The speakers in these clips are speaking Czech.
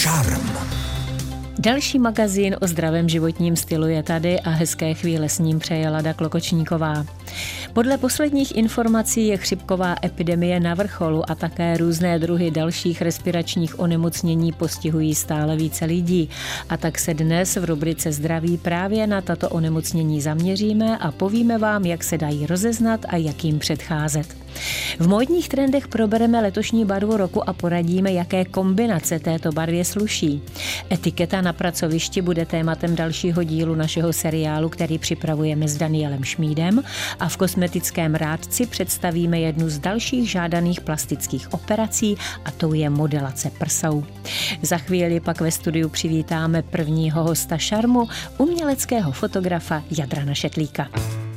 Šarm. Další magazín o zdravém životním stylu je tady a hezké chvíle s ním přeje Lada Klokočníková. Podle posledních informací je chřipková epidemie na vrcholu a také různé druhy dalších respiračních onemocnění postihují stále více lidí. A tak se dnes v rubrice Zdraví právě na tato onemocnění zaměříme a povíme vám, jak se dají rozeznat a jak jim předcházet. V módních trendech probereme letošní barvu roku a poradíme, jaké kombinace této barvě sluší. Etiketa na pracovišti bude tématem dalšího dílu našeho seriálu, který připravujeme s Danielem Šmídem, a v kosmetickém rádci představíme jednu z dalších žádaných plastických operací a tou je modelace prsou. Za chvíli pak ve studiu přivítáme prvního hosta Šarmu, uměleckého fotografa Jadrana Šetlíka.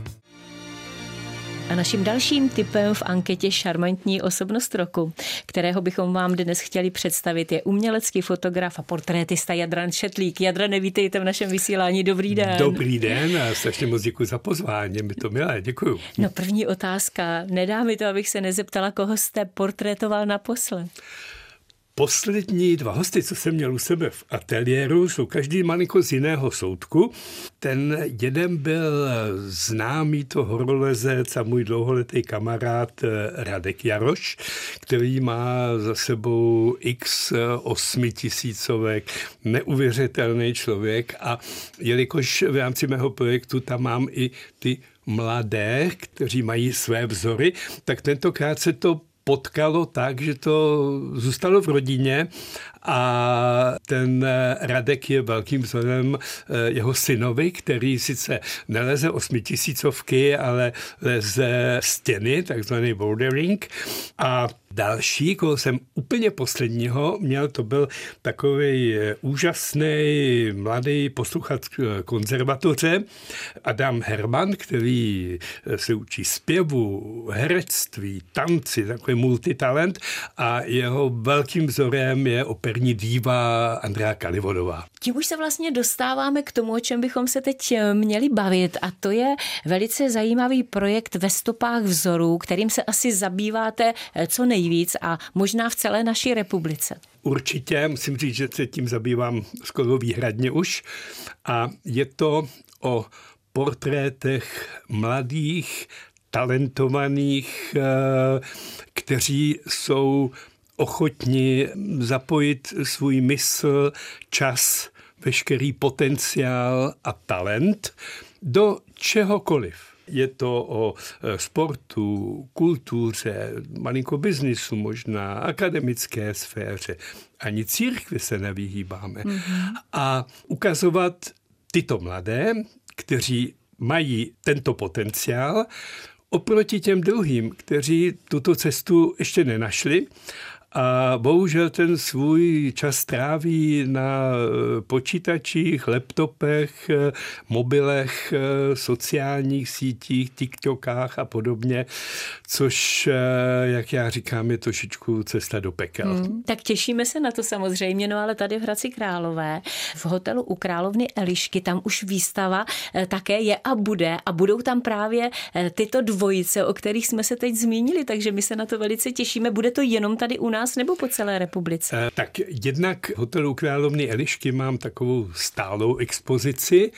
A naším dalším tipem v anketě Šarmantní osobnost roku, kterého bychom vám dnes chtěli představit, je umělecký fotograf a portrétista Jadran Šetlík. Jadrane, vítejte v našem vysílání. Dobrý den. Dobrý den a strašně moc děkuji za pozvání. Mi to milé, děkuju. No, první otázka. Nedá mi to, abych se nezeptala, koho jste portrétoval naposled. Poslední dva hosty, co jsem měl u sebe v ateliéru, jsou každý malinko z jiného soudku. Ten jeden byl známý to horolezec a můj dlouholetý kamarád Radek Jaroš, který má za sebou x 8000, neuvěřitelný člověk, a jelikož v rámci mého projektu tam mám i ty mladé, kteří mají své vzory, tak tentokrát se to potkalo tak, že to zůstalo v rodině a ten Radek je velkým vzorem jeho synovi, který sice neleze 8000, ale leze stěny, takzvaný bouldering. A další, koho jsem úplně posledního měl, to byl takový úžasný mladý posluchač konzervatoře Adam Herman, který se učí zpěvu, herectví, tanci, takový multitalent, a jeho velkým vzorem je operní díva Andrea Kalivodová. Tím už se vlastně dostáváme k tomu, o čem bychom se teď měli bavit, a to je velice zajímavý projekt Ve stopách vzorů, kterým se asi zabýváte co nejvíc a možná v celé naší republice. Určitě, musím říct, že se tím zabývám skoro výhradně už, a je to o portrétech mladých, talentovaných, kteří jsou ochotni zapojit svůj mysl, čas, veškerý potenciál a talent do čehokoliv. Je to o sportu, kultuře, malinko biznisu možná, akademické sféře. Ani církvi se nevyhýbáme. A ukazovat tyto mladé, kteří mají tento potenciál, oproti těm druhým, kteří tuto cestu ještě nenašli a bohužel ten svůj čas tráví na počítačích, laptopech, mobilech, sociálních sítích, TikTokách a podobně, což, jak já říkám, je trošičku cesta do pekel. Tak těšíme se na to samozřejmě, no ale tady v Hradci Králové, v hotelu u královny Elišky, tam už výstava také je a bude, a budou tam právě tyto dvojice, o kterých jsme se teď zmínili, takže my se na to velice těšíme. Bude to jenom tady u nás nebo po celé republice? Tak jednak v hotelu královny Elišky mám takovou stálou expozici,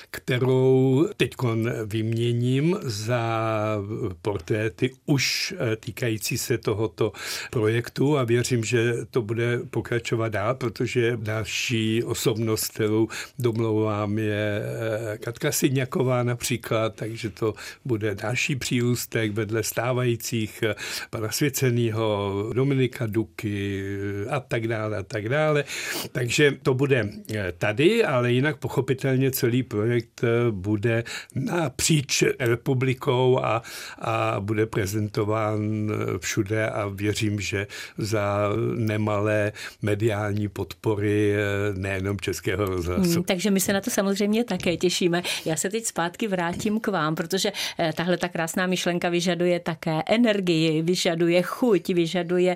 kterou teďkon vyměním za portréty už týkající se tohoto projektu, a věřím, že to bude pokračovat dál, protože další osobnost, kterou domlouvám, je Katka Sydňaková například, takže to bude další přírůstek vedle stávajících pana Svěcenýho, Dominika Duky a tak dále a tak dále. Takže to bude tady, ale jinak pochopitelně celý projekt bude napříč republikou a bude prezentován všude, a věřím, že za nemalé mediální podpory nejenom Českého rozhlasu. Takže my se na to samozřejmě také těšíme. Já se teď zpátky vrátím k vám, protože tahle ta krásná myšlenka vyžaduje také energii, vyžaduje chuť, vyžaduje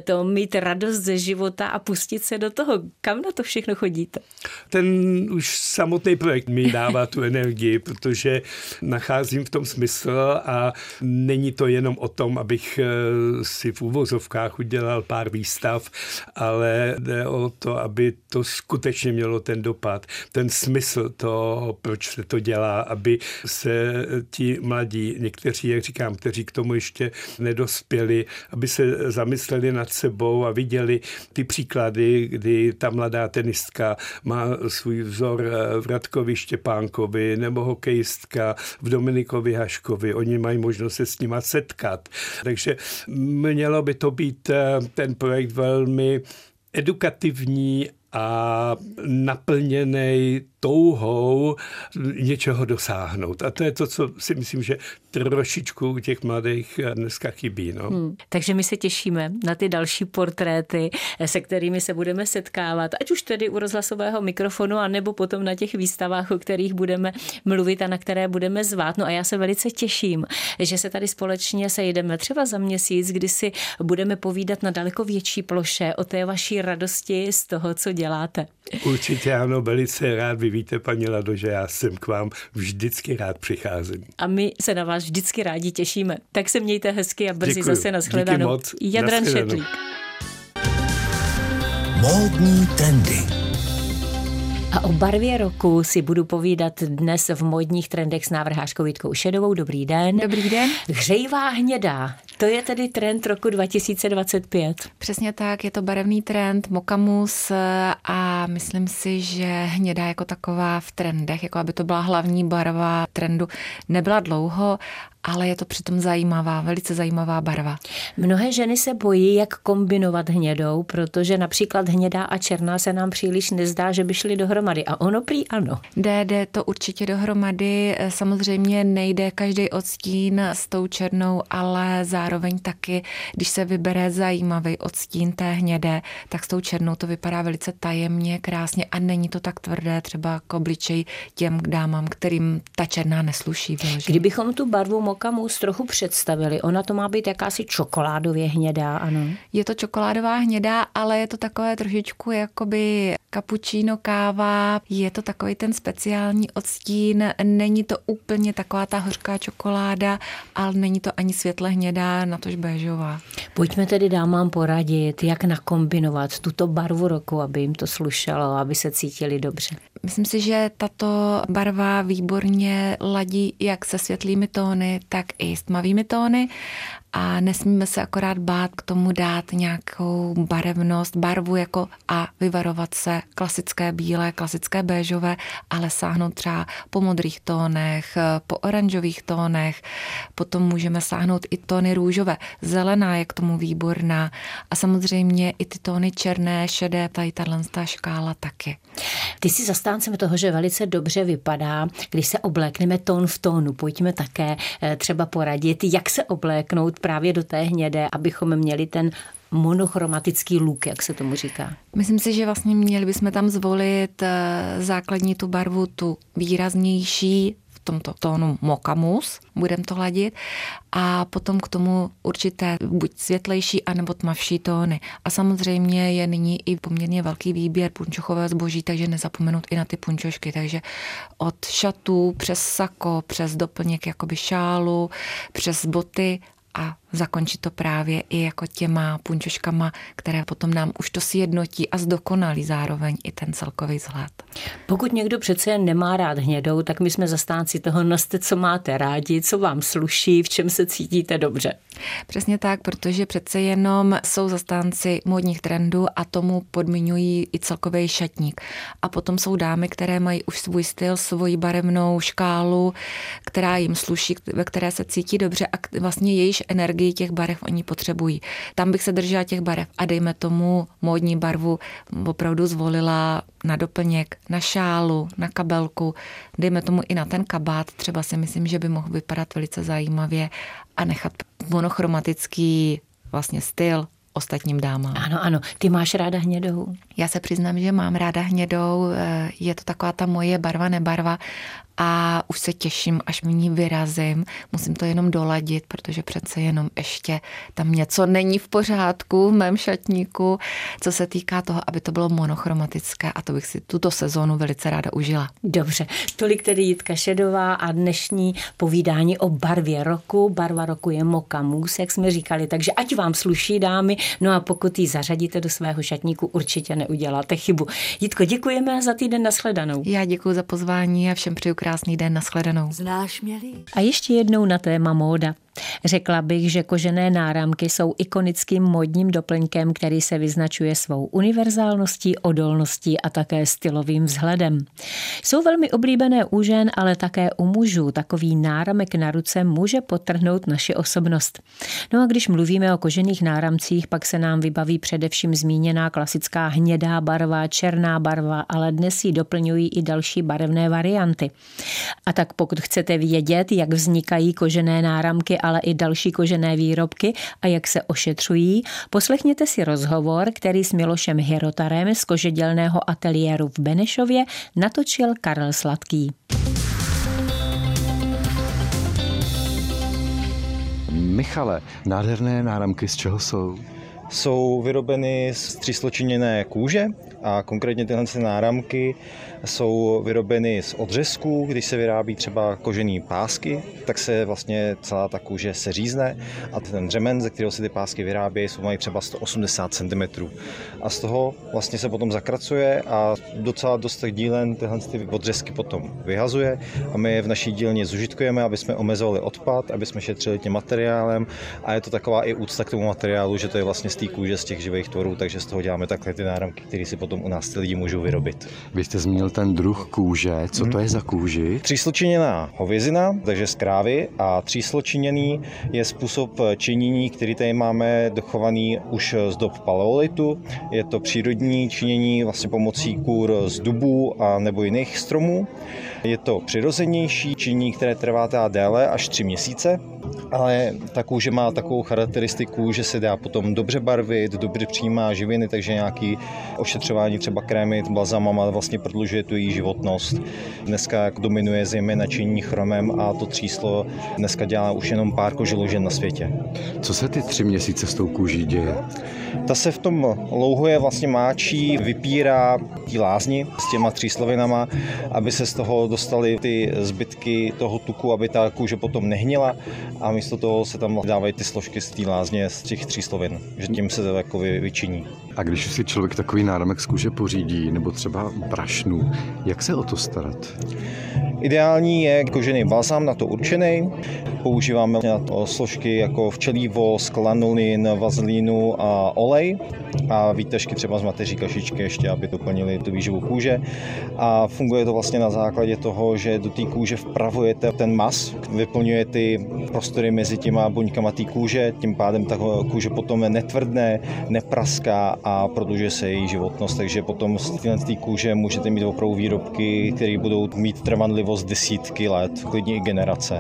to mít radost ze života a pustit se do toho. Kam na to všechno chodíte? Ten už samotný projekt mi dává tu energii, protože nacházím v tom smysl a není to jenom o tom, abych si v uvozovkách udělal pár výstav, ale jde o to, aby to skutečně mělo ten dopad, ten smysl toho, proč se to dělá, aby se ti mladí, někteří, jak říkám, kteří k tomu ještě nedospěli, aby se zamysleli nad sebou a viděli ty příklady, kdy ta mladá tenistka má svůj vzor v Radkovi Štěpánkovi nebo hokejistka v Dominikovi Haškovi. Oni mají možnost se s nima setkat. Takže mělo by to být ten projekt velmi edukativní a naplněnej touhou něčeho dosáhnout. A to je to, co si myslím, že trošičku u těch mladých dneska chybí. No. Takže my se těšíme na ty další portréty, se kterými se budeme setkávat, ať už tedy u rozhlasového mikrofonu, anebo potom na těch výstavách, o kterých budeme mluvit a na které budeme zvát. No a já se velice těším, že se tady společně sejdeme třeba za měsíc, kdy si budeme povídat na daleko větší ploše o té vaší radosti z toho, co děláte. Určitě ano, velice rád. Vy víte, paní Lado, že já jsem k vám vždycky rád přicházím. A my se na vás vždycky rádi těšíme. Tak se mějte hezky a brzy zase nashledanou. Díky moc. Jadran Šetlík. Módní trendy. A o barvě roku si budu povídat dnes v Módních trendech s návrhářkou Jitkou Šedovou. Dobrý den. Dobrý den. Hřejivá hnědá. To je tedy trend roku 2025. Přesně tak, je to barevný trend, mokamus a myslím si, že hnědá jako taková v trendech, jako aby to byla hlavní barva trendu, nebyla dlouho, ale je to přitom zajímavá, velice zajímavá barva. Mnohé ženy se bojí, jak kombinovat hnědou, protože například hnědá a černá se nám příliš nezdá, že by šly dohromady. A ono prý ano. Jde to určitě dohromady. Samozřejmě nejde každý odstín s tou černou, ale zároveň taky, když se vybere zajímavý odstín té hnědé, tak s tou černou to vypadá velice tajemně, krásně a není to tak tvrdé třeba k obličeji těm dámám, kterým ta černá nesluší. Kdybychom tu barvu mokamus trochu představili, ona to má být jakási čokoládově hnědá, ano. Je to čokoládová hnědá, ale je to takové trošičku jakoby cappuccino káva, je to takový ten speciální odstín, není to úplně taková ta hořká čokoláda, ale není to ani světle hnědá, natož béžová. Pojďme tedy dámám poradit, jak nakombinovat tuto barvu roku, aby jim to slušelo, aby se cítili dobře. Myslím si, že tato barva výborně ladí jak se světlými tóny, tak i s tmavými tóny a nesmíme se akorát bát k tomu dát nějakou barevnost, barvu jako a vyvarovat se klasické bílé, klasické béžové, ale sáhnout třeba po modrých tónech, po oranžových tónech, potom můžeme sáhnout i tóny růžové, zelená je k tomu výborná a samozřejmě i ty tóny černé, šedé, tady tato škála taky. Ty jsi zastáncem toho, že velice dobře vypadá, když se oblékneme tón v tónu. Pojďme také třeba poradit, jak se obléknout právě do té hnědé, abychom měli ten monochromatický look, jak se tomu říká. Myslím si, že vlastně měli bychom tam zvolit základní tu barvu, tu výraznější, v tomto tónu mokamus, budeme to ladit, a potom k tomu určité buď světlejší, anebo tmavší tóny. A samozřejmě je nyní i poměrně velký výběr punčochové zboží, takže nezapomenout i na ty punčošky. Takže od šatů přes sako, přes doplněk jakoby šálu, přes boty a zakončit to právě i jako těma punčoškama, které potom nám už to sjednotí a zdokonalí zároveň i ten celkový vzhled. Pokud někdo přece jen nemá rád hnědou, tak my jsme zastánci toho, noste, co máte rádi, co vám sluší, v čem se cítíte dobře. Přesně tak, protože přece jenom jsou zastánci módních trendů a tomu podmiňují i celkový šatník. A potom jsou dámy, které mají už svůj styl, svoji barevnou škálu, která jim sluší, ve které se cítí dobře a vlastně jejíž energii těch barev oni potřebují. Tam bych se držela těch barev a dejme tomu módní barvu opravdu zvolila na doplněk, na šálu, na kabelku, dejme tomu i na ten kabát, třeba si myslím, že by mohl vypadat velice zajímavě a nechat monochromatický vlastně styl ostatním dámám. Ano, ano. Ty máš ráda hnědou? Já se přiznám, že mám ráda hnědou, je to taková ta moje barva, nebarva, a už se těším, až v ní vyrazím. Musím to jenom doladit, protože přece jenom ještě tam něco není v pořádku v mém šatníku, co se týká toho, aby to bylo monochromatické, a to bych si tuto sezónu velice ráda užila. Dobře, tolik tedy Jitka Šedová a dnešní povídání o barvě roku. Barva roku je Moka Mousse, jak jsme říkali, takže ať vám sluší, dámy, no a pokud ji zařadíte do svého šatníku, určitě neuděláte chybu. Jitko, děkujeme za týden, nashledanou. Já děkuji za pozvání a všem přeju krásný den, nashledanou. Znáš mě líp. A ještě jednou na téma móda. Řekla bych, že kožené náramky jsou ikonickým módním doplňkem, který se vyznačuje svou univerzálností, odolností a také stylovým vzhledem. Jsou velmi oblíbené u žen, ale také u mužů. Takový náramek na ruce může podtrhnout naši osobnost. No a když mluvíme o kožených náramcích, pak se nám vybaví především zmíněná klasická hnědá barva, černá barva, ale dnes ji doplňují i další barevné varianty. A tak pokud chcete vědět, jak vznikají kožené náramky, ale i další kožené výrobky a jak se ošetřují, poslechněte si rozhovor, který s Milošem Hirotarem z kožedělného ateliéru v Benešově natočil Karel Sladký. Michale, nádherné náramky z čeho jsou? Jsou vyrobeny z třísločiněné kůže a konkrétně tyhle náramky jsou vyrobeny z odřezků. Když se vyrábí třeba kožený pásky, tak se vlastně celá ta kůže seřízne a ten řemen, ze kterého se ty pásky vyrábějí, mají třeba 180 cm. A z toho vlastně se potom zakracuje a docela dost dílen tyhle odřezky potom vyhazuje a my je v naší dílně zužitkujeme, aby jsme omezovali odpad, aby jsme šetřili tím materiálem, a je to taková i úcta k tomu materiálu, že to je vlastně z té kůže, z těch živých tvorů, takže z toho děláme takhle ty náramky, které si potom u nás ty lidi můžou vyrobit. Vy jste zmínil ten druh kůže. Co to je za kůži? Třísločiněná hovězina, takže z krávy, a třísločiněný je způsob činění, který tady máme dochovaný už z dob paleolitu. Je to přírodní činění vlastně pomocí kůr z dubů a nebo jiných stromů. Je to přirozenější činění, které trvá teda déle až 3 měsíce, ale ta kůže má takovou charakteristiku, že se dá potom dobře barvit, dobře přijímá živiny, takže nějaký ošetřování třeba krémy, balzamama vlastně prodlužuje tu její životnost. Dneska dominuje zejména činění chromem a to tříslo dneska dělá už jenom pár koželožen na světě. Co se ty 3 měsíce s tou kůží děje? Ta se v tom louhuje vlastně máčí, vypírá tí lázni s těma tříslovinama, aby se z toho dostaly ty zbytky toho tuku, aby ta kůže potom nehnila, a místo toho se tam dávají ty složky z té lázně, z těch tříslovin, že tím se to jako vyčiní. A když si člověk takový náramek z kůže pořídí, nebo třeba brašnu, jak se o to starat? Ideální je kožený balzám na to určený. Používáme na to složky jako včelí vosk, lanolin, vazelínu a olej a výtažky třeba z mateří kašičky ještě, aby doplnili tu výživu kůže. A funguje to vlastně na základě toho, že do té kůže vpravujete ten mas, vyplňuje ty prostory mezi těma buňkama té kůže, tím pádem ta kůže potom netvrdne, nepraská a prodlužuje se její životnost, takže potom z té kůže můžete mít opravdu výrobky, které budou mít trvanlivost desítky let, klidně i generace.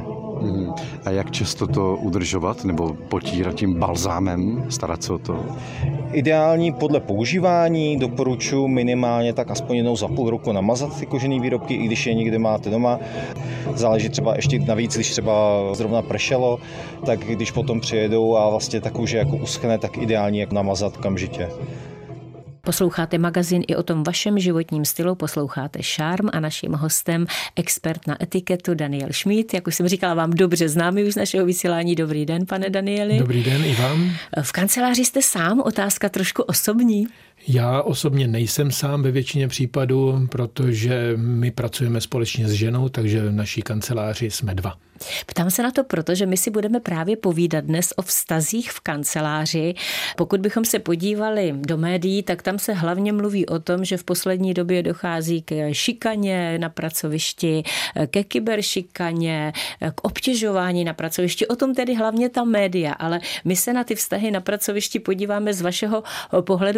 A jak často to udržovat nebo potírat tím balzámem, starat se o to? Ideální podle používání doporučuji minimálně tak aspoň jednou za půl roku namazat ty kožené výrobky, i když je někde máte doma. Záleží třeba ještě navíc, když třeba zrovna pršelo, tak když potom přijedou a vlastně ta kůže jako uschne, tak ideální jak namazat kamžitě. Posloucháte magazín i o tom vašem životním stylu, posloucháte Šarm a naším hostem expert na etiketu Daniel Schmid. Jak už jsem říkala, vám dobře známý už z našeho vysílání. Dobrý den, pane Danieli. Dobrý den i vám. V kanceláři jste sám, otázka trošku osobní. Já osobně nejsem sám ve většině případů, protože my pracujeme společně s ženou, takže v naší kanceláři jsme 2. Ptám se na to, protože my si budeme právě povídat dnes o vztazích v kanceláři. Pokud bychom se podívali do médií, tak tam se hlavně mluví o tom, že v poslední době dochází k šikaně na pracovišti, ke kyberšikaně, k obtěžování na pracovišti. O tom tedy hlavně ta média, ale my se na ty vztahy na pracovišti podíváme z vašeho pohledu experta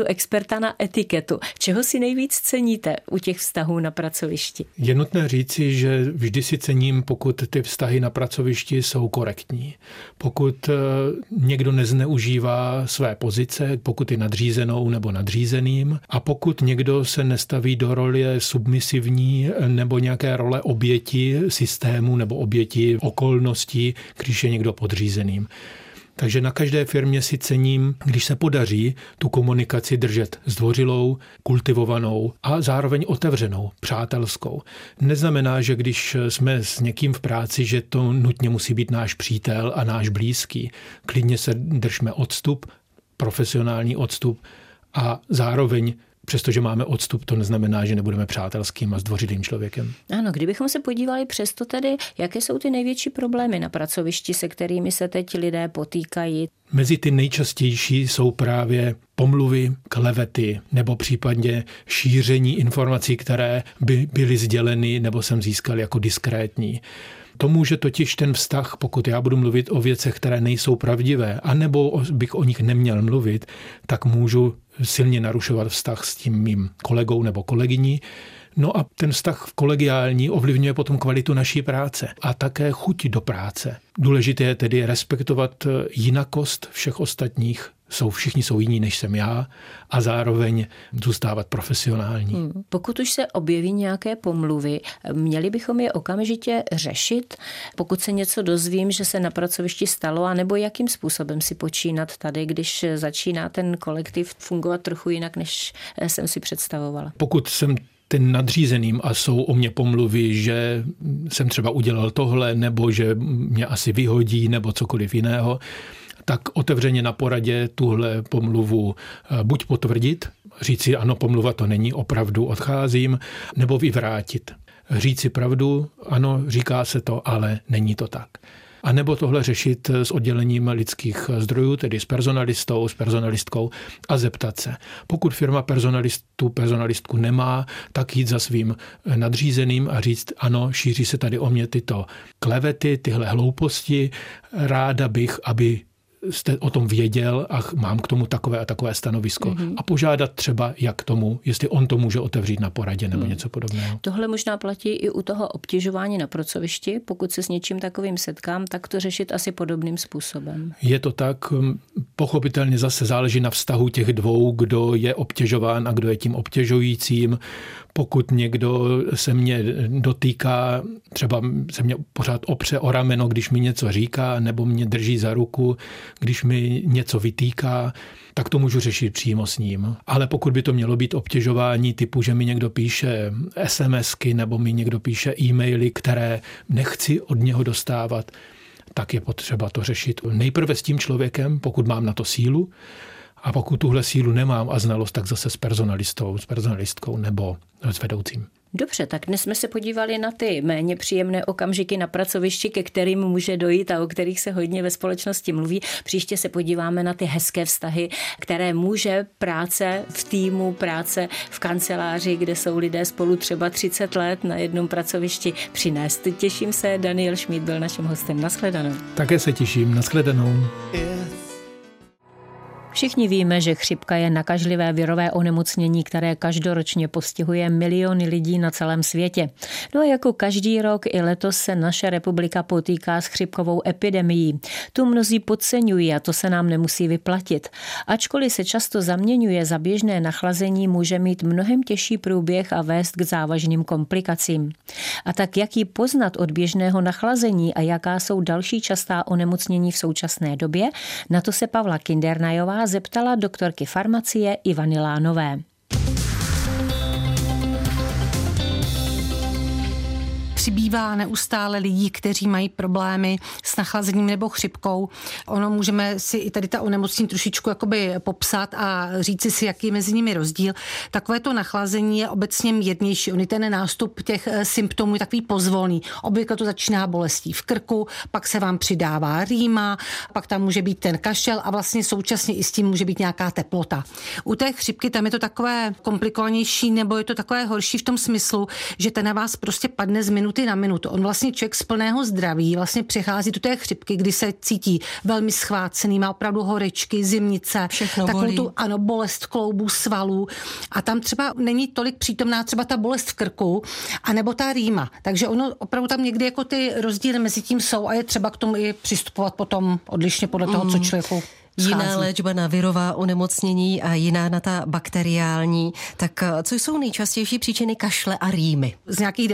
zeptá na etiketu. Čeho si nejvíc ceníte u těch vztahů na pracovišti? Je nutné říci, že vždy si cením, pokud ty vztahy na pracovišti jsou korektní. Pokud někdo nezneužívá své pozice, pokud je nadřízenou nebo nadřízeným, a pokud někdo se nestaví do role submisivní nebo nějaké role oběti systému nebo oběti okolností, když je někdo podřízeným. Takže na každé firmě si cením, když se podaří tu komunikaci držet zdvořilou, kultivovanou a zároveň otevřenou, přátelskou. Neznamená, že když jsme s někým v práci, že to nutně musí být náš přítel a náš blízký. Klidně se držme odstup, profesionální odstup a zároveň přestože máme odstup, to neznamená, že nebudeme přátelským a zdvořilým člověkem. Ano, kdybychom se podívali přesto tedy, jaké jsou ty největší problémy na pracovišti, se kterými se teď lidé potýkají? Mezi ty nejčastější jsou právě pomluvy, klevety nebo případně šíření informací, které by byly sděleny nebo jsem získal jako diskrétní. To může totiž ten vztah, pokud já budu mluvit o věcech, které nejsou pravdivé, anebo bych o nich neměl mluvit, tak můžu silně narušovat vztah s tím mým kolegou nebo kolegyní. No a ten vztah kolegiální ovlivňuje potom kvalitu naší práce a také chuť do práce. Důležité je tedy respektovat jinakost všech ostatních. Všichni jsou jiní, než jsem já, a zároveň zůstávat profesionální. Pokud už se objeví nějaké pomluvy, měli bychom je okamžitě řešit, pokud se něco dozvím, že se na pracovišti stalo, anebo jakým způsobem si počínat tady, když začíná ten kolektiv fungovat trochu jinak, než jsem si představovala. Pokud jsem ten nadřízeným a jsou o mě pomluvy, že jsem třeba udělal tohle, nebo že mě asi vyhodí, nebo cokoliv jiného, tak otevřeně na poradě tuhle pomluvu buď potvrdit, říci ano, pomluva to není, opravdu odcházím, nebo vyvrátit. Říci pravdu, ano, říká se to, ale není to tak. A nebo tohle řešit s oddělením lidských zdrojů, tedy s personalistou, s personalistkou a zeptat se. Pokud firma personalistku nemá, tak jít za svým nadřízeným a říct, ano, šíří se tady o mě tyto klevety, tyhle hlouposti, ráda bych, aby jste o tom věděl a mám k tomu takové a takové stanovisko. A požádat třeba, jak tomu, jestli on to může otevřít na poradě nebo něco podobného. Tohle možná platí i u toho obtěžování na pracovišti. Pokud se s něčím takovým setkám, tak to řešit asi podobným způsobem. Je to tak. Pochopitelně zase záleží na vztahu těch dvou, kdo je obtěžován a kdo je tím obtěžujícím. Pokud někdo se mě dotýká, třeba se mě pořád opře o rameno, když mi něco říká, nebo mě drží za ruku, když mi něco vytýká, tak to můžu řešit přímo s ním. Ale pokud by to mělo být obtěžování typu, že mi někdo píše SMSky nebo mi někdo píše e-maily, které nechci od něho dostávat, tak je potřeba to řešit nejprve s tím člověkem, pokud mám na to sílu, a pokud tuhle sílu nemám a znalost, tak zase s personalistkou nebo s vedoucím. Dobře, tak dnes jsme se podívali na ty méně příjemné okamžiky na pracovišti, ke kterým může dojít a o kterých se hodně ve společnosti mluví. Příště se podíváme na ty hezké vztahy, které může práce v týmu, práce v kanceláři, kde jsou lidé spolu třeba 30 let na jednom pracovišti, přinést. Těším se, Daniel Šmíd byl naším hostem. Nashledanou. Také se těším. Nashledanou. Všichni víme, že chřipka je nakažlivé virové onemocnění, které každoročně postihuje miliony lidí na celém světě. No a jako každý rok i letos se naše republika potýká s chřipkovou epidemií. Tu mnozí podceňují a to se nám nemusí vyplatit. Ačkoliv se často zaměňuje za běžné nachlazení, může mít mnohem těžší průběh a vést k závažným komplikacím. A tak jak ji poznat od běžného nachlazení a jaká jsou další častá onemocnění v současné době, na to se Pavla Kindernajová zeptala doktorky farmacie Ivany Lánové. Přibývá neustále lidí, kteří mají problémy s nachlazením nebo chřipkou. Ono můžeme si i tady ta onemocnění trošičku jakoby popsat a říci si, jaký je mezi nimi rozdíl. Takovéto nachlazení je obecně mírnější. On ten nástup těch symptomů je takový pozvolný. Obvykle to začíná bolestí v krku, pak se vám přidává rýma, pak tam může být ten kašel a vlastně současně i s tím může být nějaká teplota. U té chřipky tam je to takové komplikovanější nebo je to takové horší v tom smyslu, že ten na vás prostě padne z minuty minuty na minutu. On vlastně člověk z plného zdraví vlastně přechází do té chřipky, kdy se cítí velmi schvácený, má opravdu horečky, zimnice, takovou tu bolest kloubů, svalů a tam třeba není tolik přítomná třeba ta bolest v krku, anebo ta rýma. Takže ono opravdu tam někdy jako ty rozdíly mezi tím jsou a je třeba k tomu i přistupovat potom odlišně podle toho, co člověku schází. Jiná léčba na virová onemocnění a jiná na ta bakteriální. Tak co jsou nejčastější příčiny kašle a rýmy? Z nějakých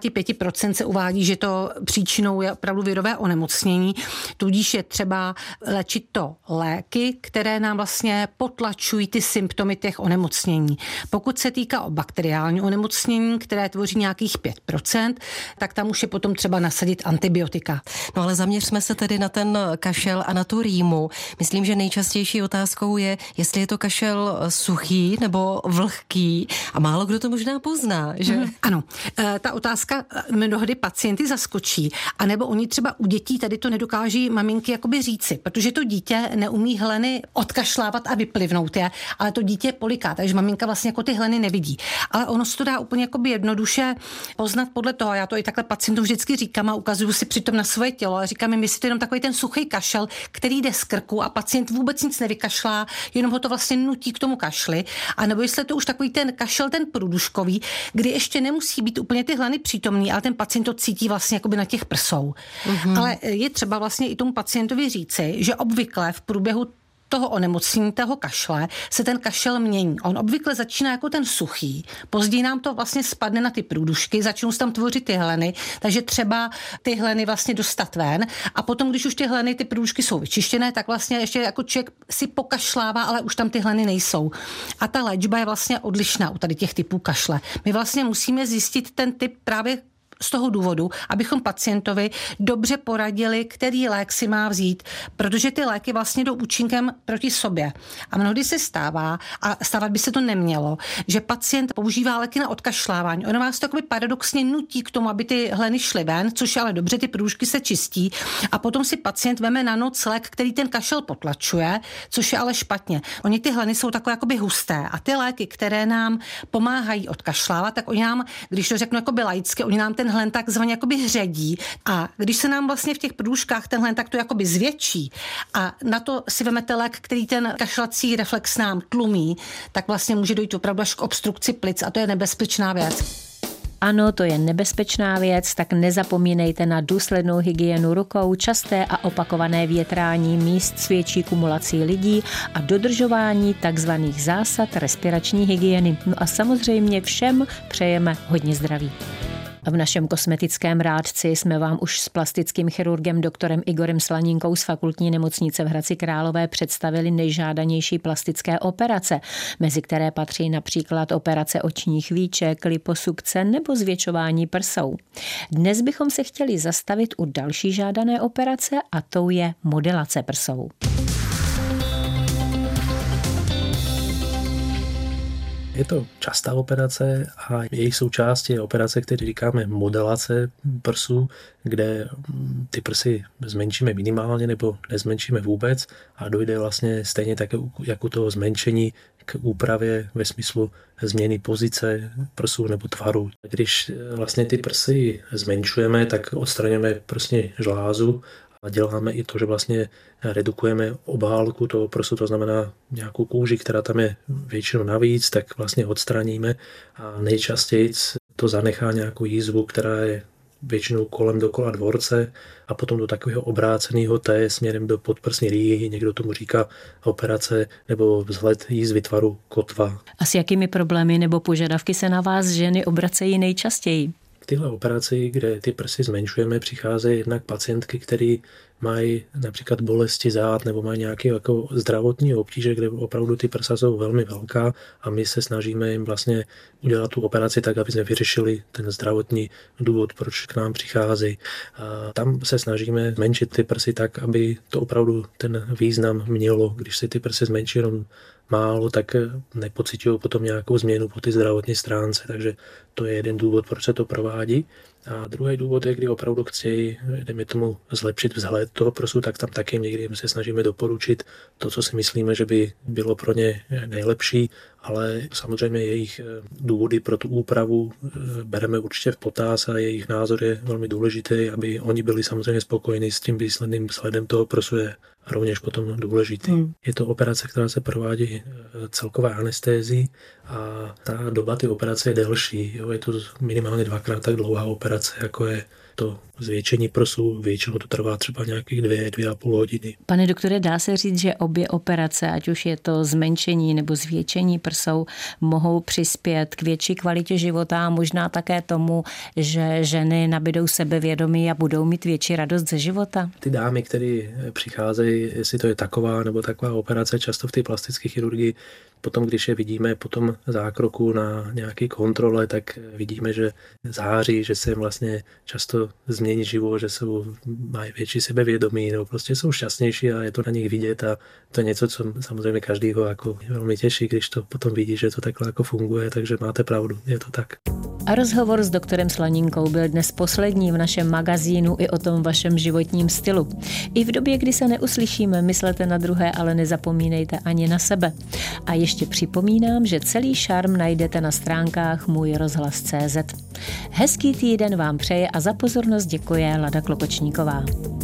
95% se uvádí, že to příčinou je opravdu virové onemocnění, tudíž je třeba léčit to léky, které nám vlastně potlačují ty symptomy těch onemocnění. Pokud se týká o bakteriální onemocnění, které tvoří nějakých 5%, tak tam už je potom třeba nasadit antibiotika. No ale zaměřme se tedy na ten kašel a na tu rýmu. Myslím, že nejčastější otázkou je, jestli je to kašel suchý nebo vlhký a málo kdo to možná pozná, že? Ano, ta otázka mnohdy pacienty zaskočí, anebo oni třeba u dětí tady to nedokáží maminky jakoby říci, protože to dítě neumí hleny odkašlávat a vyplivnout je, ale to dítě poliká, takže maminka vlastně jako ty hleny nevidí. Ale ono se to dá úplně jakoby jednoduše poznat podle toho, já to i takhle pacientům vždycky říkám a ukazuju si přitom na svoje tělo a říkám jim, jestli to jenom takový ten suchý kašel, který jde z krku a pacient vůbec nic nevykašlá, jenom ho to vlastně nutí k tomu kašli, a nebo jestli to už takový ten kašel, ten průduškový, kdy ještě nemusí být úplně ty hleny přítomný, ale ten pacient to cítí vlastně jakoby na těch prsou. Ale je třeba vlastně i tomu pacientovi říci, že obvykle v průběhu toho onemocnění, toho kašle, se ten kašel mění. On obvykle začíná jako ten suchý, později nám to vlastně spadne na ty průdušky, začnou se tam tvořit ty hleny, takže třeba ty hleny vlastně dostat ven a potom, když už ty hleny, ty průdušky jsou vyčištěné, tak vlastně ještě jako člověk si pokašlává, ale už tam ty hleny nejsou. A ta léčba je vlastně odlišná u tady těch typů kašle. My vlastně musíme zjistit ten typ právě z toho důvodu, abychom pacientovi dobře poradili, který lék si má vzít, protože ty léky vlastně jdou účinkem proti sobě. A mnohdy se stává, a stávat by se to nemělo, že pacient používá léky na odkašlávání. Ono vás to takový paradoxně nutí k tomu, aby ty hleny šly ven, což je ale dobře, ty průžky se čistí, a potom si pacient veme na noc lék, který ten kašel potlačuje, což je ale špatně. Oni ty hleny jsou takové jakoby husté a ty léky, které nám pomáhají odkašlávat, tak oni nám, když to řeknu jakoby laicky, oni nám ten hlen takzvaně jakoby hředí, a když se nám vlastně v těch průžkách ten hlen takto jakoby zvětší a na to si vemete lék, který ten kašlací reflex nám tlumí, tak vlastně může dojít opravdu až k obstrukci plic a to je nebezpečná věc. Ano, to je nebezpečná věc, tak nezapomínejte na důslednou hygienu rukou, časté a opakované větrání míst s větší kumulací lidí a dodržování takzvaných zásad respirační hygieny. No a samozřejmě všem přejeme hodně zdraví. A v našem kosmetickém rádci jsme vám už s plastickým chirurgem doktorem Igorem Slaninkou z Fakultní nemocnice v Hradci Králové představili nejžádanější plastické operace, mezi které patří například operace očních víček, liposukce nebo zvětšování prsou. Dnes bychom se chtěli zastavit u další žádané operace a tou je modelace prsou. Je to častá operace a její součástí je operace, kterou říkáme modelace prsů, kde ty prsy zmenšíme minimálně nebo nezmenšíme vůbec a dojde vlastně stejně tak jako toho zmenšení k úpravě ve smyslu změny pozice prsů nebo tvaru. Když vlastně ty prsy zmenšujeme, tak odstraňujeme prsní žlázu a děláme i to, že vlastně redukujeme obálku toho prsu, to znamená nějakou kůži, která tam je většinou navíc, tak vlastně odstraníme a nejčastěji to zanechá nějakou jízvu, která je většinou kolem dokola dvorce a potom do takového obráceného T směrem do podprsní rýhy, někdo tomu říká operace nebo vzhled jízvy tvaru kotva. A s jakými problémy nebo požadavky se na vás ženy obracejí nejčastěji? K téhle operaci, kde ty prsy zmenšujeme, přicházejí jednak pacientky, které mají například bolesti zád nebo mají nějaké jako zdravotní obtíže, kde opravdu ty prsa jsou velmi velká a my se snažíme jim vlastně udělat tu operaci tak, aby jsme vyřešili ten zdravotní důvod, proč k nám přicházejí. A tam se snažíme zmenšit ty prsy tak, aby to opravdu ten význam mělo. Když si ty prsy zmenší jenom málo, tak nepocitují potom nějakou změnu po ty zdravotní stránce, takže to je jeden důvod, proč se to provádí. A druhý důvod je, kdy opravdu chtějí, dejme tomu, zlepšit vzhled toho prsu, tak tam taky někdy se snažíme doporučit to, co si myslíme, že by bylo pro ně nejlepší, ale samozřejmě jejich důvody pro tu úpravu bereme určitě v potaz a jejich názor je velmi důležitý, aby oni byli samozřejmě spokojení s tím výsledným vzhledem toho prsu je rovněž potom důležitý. Je to operace, která se provádí celkové anestézii a ta doba ty operace je delší. Jo? Je to minimálně 2x tak dlouhá operace, jako je to zvětšení prsu. Většinou to trvá třeba nějakých 2,5 hodiny. Pane doktore, dá se říct, že obě operace, ať už je to zmenšení nebo zvětšení prsou, mohou přispět k větší kvalitě života a možná také tomu, že ženy nabydou sebevědomí a budou mít větší radost ze života? Ty dámy, které přicházejí, jestli to je taková nebo taková operace, často v té plastické chirurgii, potom, když je vidíme po tom zákroku na nějaké kontrole, tak vidíme, že září, že se jim vlastně často změní život, že mají větší sebevědomí, nebo prostě jsou šťastnější a je to na nich vidět a to je něco, co samozřejmě každýho jako velmi těší, když to potom vidí, že to takhle jako funguje, takže máte pravdu, je to tak. A rozhovor s doktorem Slaninkou byl dnes poslední v našem magazínu i o tom vašem životním stylu. I v době, kdy se neuslyšíme, myslete na druhé, ale nezapomínejte ani na sebe. A ještě připomínám, že celý šarm najdete na stránkách můjrozhlas.cz. Hezký týden vám přeje a za pozornost děkuje Lada Klokočníková.